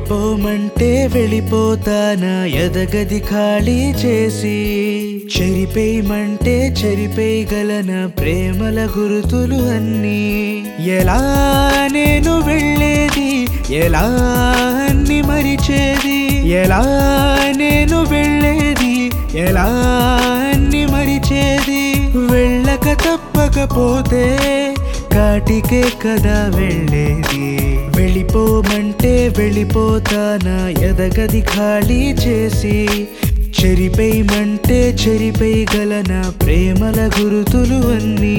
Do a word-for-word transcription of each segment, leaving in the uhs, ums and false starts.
వెళ్ళిపోమంటే వెళ్ళిపోతానా ఎదగది ఖాళీ చేసి చెరిపేయమంటే చెరిపేయగలనా ప్రేమల గురుతులు అన్నీ ఎలా నేను వెళ్ళేది ఎలా అన్ని మరిచేది ఎలా నేను వెళ్ళేది ఎలా అన్ని మరిచేది వెళ్ళక తప్పకపోతే కాటికే కదా వెళ్ళేది వెళ్ళిపోమంటే వెళ్ళిపోతానా ఎదగది ఖాళీ చేసి చెరిపేయమంటే చెరిపేయగలనా ప్రేమల గురుతులు అన్నీ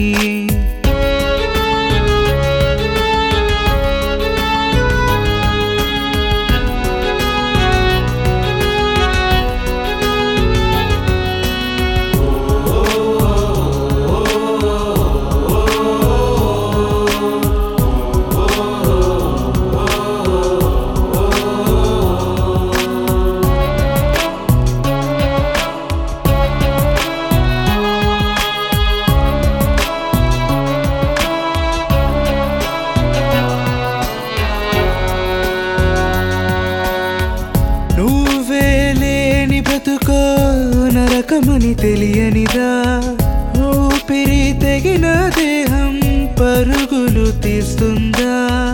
బ్రతుకో నరకమని తెలియనిదా ఊపిరి తెగిన దేహం పరుగులు తీస్తుందా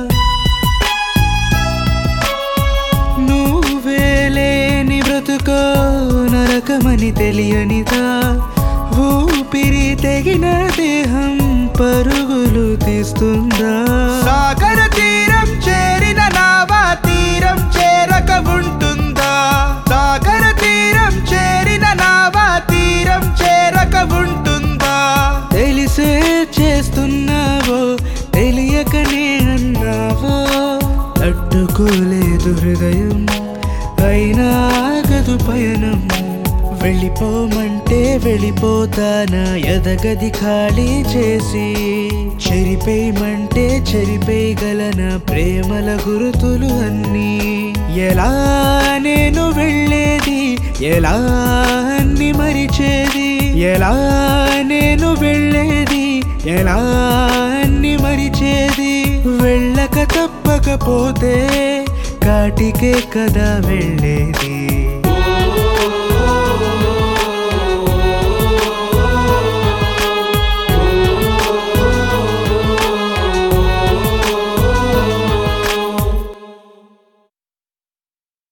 నువ్వే లేని బ్రతుకో నరకమని తెలియనిదా ఊపిరి తెగిన దేహం పరుగులు తీస్తుందా సాగర తీరం చేరిన నావా తీరం చేరక ఉంటుందా సాగర తీరం చేరిన నావా తీరం చేరక ఉంటుందా తెలిసే చేస్తున్నావో తెలియకనే అన్నావో తట్టుకోలేదు హృదయం అయినా ఆగదు పయనం వెళ్ళిపోమంటే వెళ్ళిపోతానా ఎదగది ఖాళీ చేసి చెరిపేయమంటే చెరిపేయగలనా ప్రేమల గురుతులు అన్నీ ఎలా నేను వెళ్ళేది ఎలా అన్ని మరిచేది ఎలా నేను వెళ్ళేది ఎలా అన్ని మరిచేది వెళ్ళక తప్పకపోతే కాటికే కదా వెళ్ళేది